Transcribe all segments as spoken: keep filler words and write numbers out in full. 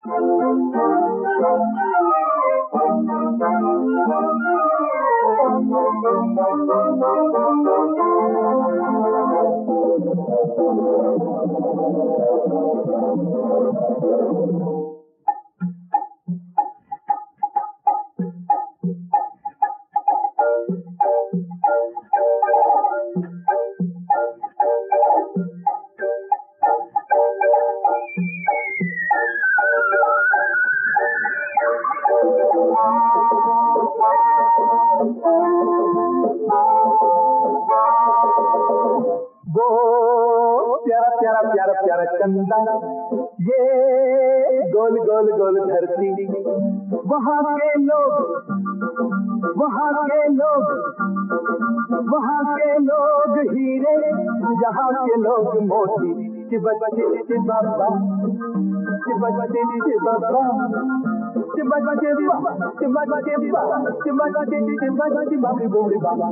चंदा ये गोल गोल गोल धरती, वहाँ के लोग वहाँ के लोग वहाँ के लोग हीरे, यहाँ के लोग मोती। चिबक चिबाबा चिबक चिबाबा चिबक चिबा चिबक चिबा चिबक चिबा चिबक बोली बाबा।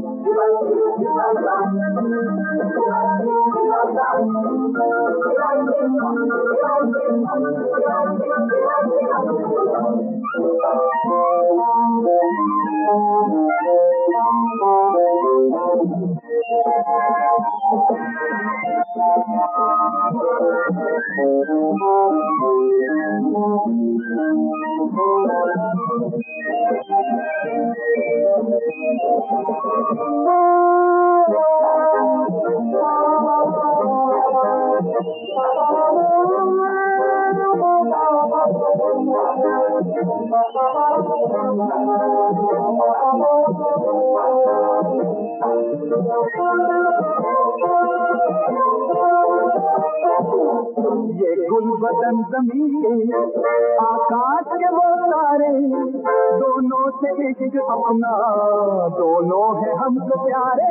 ये गुलबदन ज़मीन के आकाश के वो तारे, दोनों से इश्क अपना, दोनों है हमको प्यारे।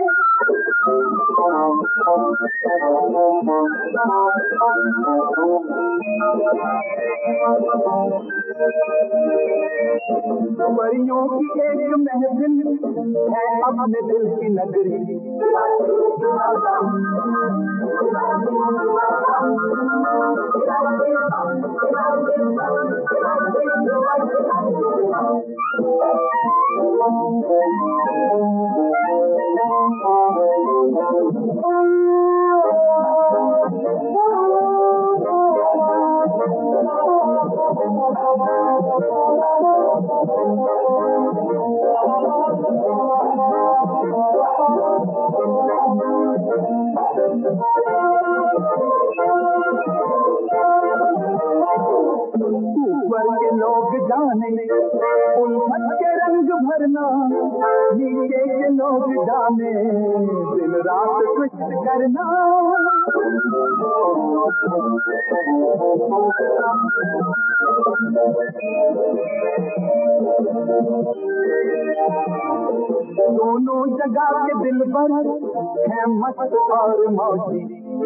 परियों की एक महफिल है अपने दिल की नगरी, ऊपर के लोग जाने उल्फत के रंग भरना, नीचे के लोग जाने दिन रात कुछ करना। दोनों जगह के दिल पर है मस्त और मौजी,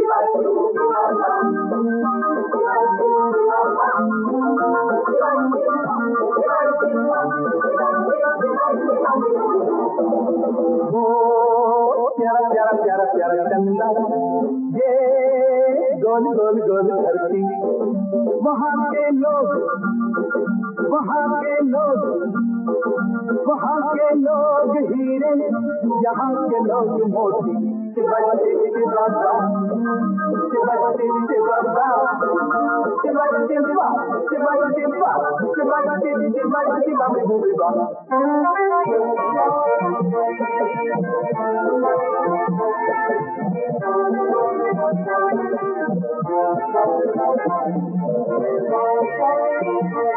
वो प्यारा प्यारा प्यारा प्यारा चंदा ये गोल गोल गोल धरती, वहाँ के लोग वहाँ के लोग वहाँ के लोग हीरे, यहाँ के लोग मोती। चिबक चिबाबा चिबक चिबाबा चिबक चिबा चिबक चिबा चिबक चिबक चिबक बोली बाबा। Thank you.